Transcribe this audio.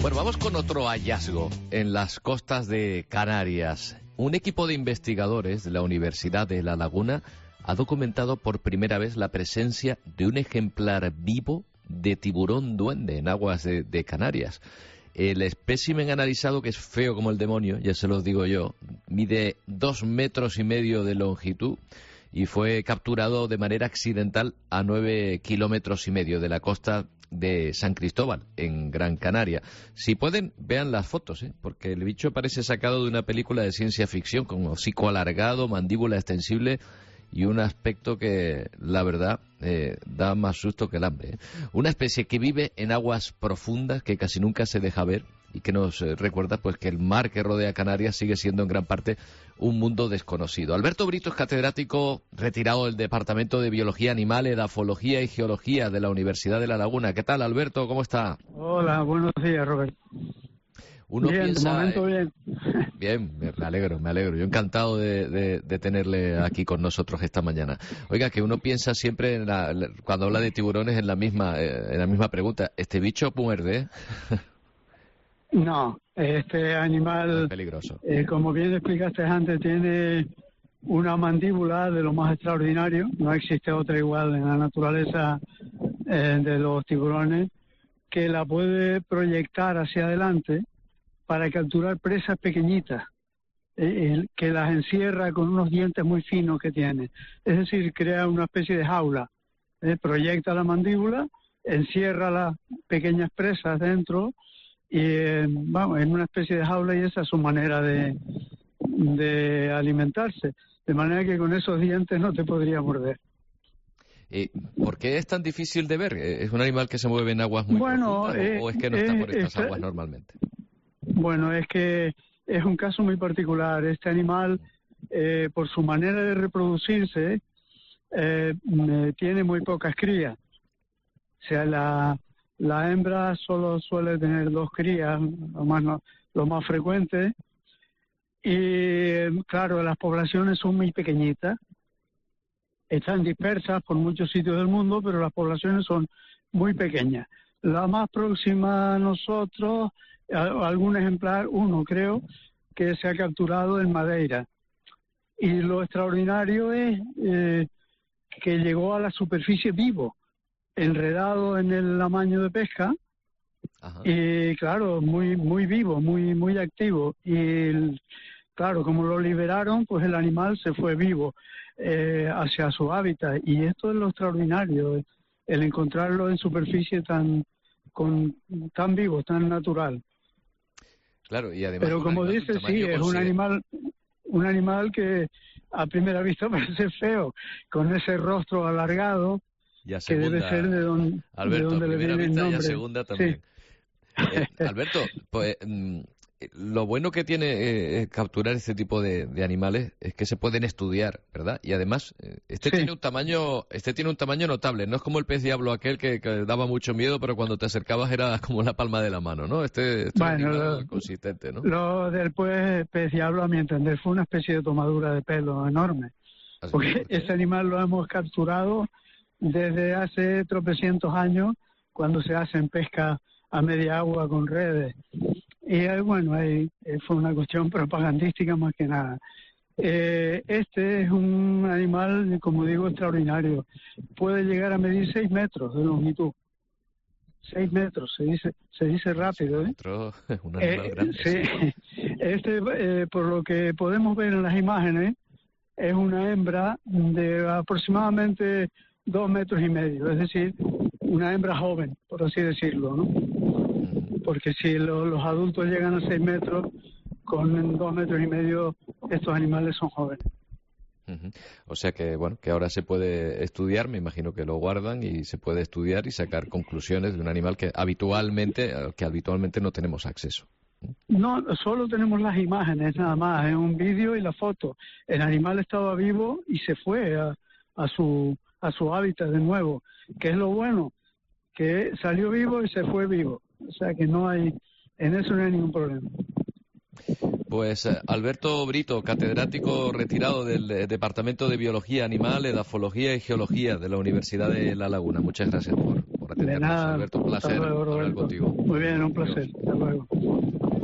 Bueno, vamos con otro hallazgo en las costas de Canarias. Un equipo de investigadores de la Universidad de La Laguna ha documentado por primera vez la presencia de un ejemplar vivo de tiburón duende en aguas de Canarias. El espécimen analizado, que es feo como el demonio, ya se los digo yo, mide 2,5 metros de longitud y fue capturado de manera accidental a 9,5 kilómetros de la costa de San Cristóbal, en Gran Canaria. Si pueden, vean las fotos, porque el bicho parece sacado de una película de ciencia ficción, con hocico alargado, mandíbula extensible y un aspecto que, la verdad, da más susto que el hambre. Una especie que vive en aguas profundas, que casi nunca se deja ver y que nos recuerda pues que el mar que rodea Canarias sigue siendo en gran parte un mundo desconocido. Alberto Brito es catedrático retirado del Departamento de Biología Animal, Edafología y Geología de la Universidad de La Laguna. ¿Qué tal, Alberto? ¿Cómo está? Hola, buenos días, Robert. Uno bien, piensa, de momento bien. Bien, me alegro. Yo encantado de tenerle aquí con nosotros esta mañana. Oiga, que uno piensa siempre, cuando habla de tiburones, en la misma pregunta. ¿Este bicho muerde? No, este animal, es peligroso. Como bien explicaste antes, tiene una mandíbula de lo más extraordinario. No existe otra igual en la naturaleza de los tiburones, que la puede proyectar hacia adelante para capturar presas pequeñitas, que las encierra con unos dientes muy finos que tiene. Es decir, crea una especie de jaula. Proyecta la mandíbula, encierra las pequeñas presas dentro y vamos, en una especie de jaula, y esa es su manera de alimentarse. De manera que con esos dientes no te podría morder. ¿Por qué es tan difícil de ver? ¿Es un animal que se mueve en aguas muy profundas o es que no está por estas aguas normalmente? Bueno, es que es un caso muy particular. Este animal, por su manera de reproducirse, tiene muy pocas crías. O sea, la hembra solo suele tener 2 crías, lo más frecuente. Y claro, las poblaciones son muy pequeñitas. Están dispersas por muchos sitios del mundo, pero las poblaciones son muy pequeñas. La más próxima a nosotros, algún ejemplar, uno creo, que se ha capturado en Madeira. Y lo extraordinario es que llegó a la superficie vivo, enredado en el amaño de pesca. Ajá. Y claro, muy vivo, muy activo. Y claro, como lo liberaron, pues el animal se fue vivo hacia su hábitat. Y esto es lo extraordinario, el encontrarlo en superficie tan vivo, tan natural. Claro, y además. Pero como dices, sí, es un animal que a primera vista parece feo, con ese rostro alargado, que debe ser de donde, Alberto, de donde le viene el nombre. Y a segunda también. Sí. Alberto, pues lo bueno que tiene capturar este tipo de animales es que se pueden estudiar, ¿verdad? Y además, tiene un tamaño notable. No es como el pez diablo aquel que daba mucho miedo, pero cuando te acercabas era como la palma de la mano, ¿no? Bueno, es consistente, ¿no? Lo del pez diablo, a mi entender, fue una especie de tomadura de pelo enorme. Porque ese animal lo hemos capturado desde hace tropecientos años, cuando se hacen pesca a media agua con redes. Y bueno, ahí fue una cuestión propagandística más que nada. Este es un animal, como digo, extraordinario. Puede llegar a medir 6 metros de longitud. 6 metros, se dice rápido. 6 metros, un animal grande. Sí. Por lo que podemos ver en las imágenes, es una hembra de aproximadamente 2,5 metros, es decir, una hembra joven, por así decirlo, ¿no? Porque si los adultos llegan a 6 metros, con 2,5 metros, estos animales son jóvenes. O sea que, bueno, que ahora se puede estudiar, me imagino que lo guardan y se puede estudiar y sacar conclusiones de un animal que habitualmente no tenemos acceso. No, solo tenemos las imágenes nada más, en un vídeo y la foto. El animal estaba vivo y se fue a su hábitat de nuevo, que es lo bueno, que salió vivo y se fue vivo. O sea que en eso no hay ningún problema. Pues Alberto Brito, catedrático retirado del Departamento de Biología Animal, Edafología y Geología de la Universidad de La Laguna. Muchas gracias por atendernos, Alberto. Un placer hablar contigo. Muy bien, un placer. Hasta luego.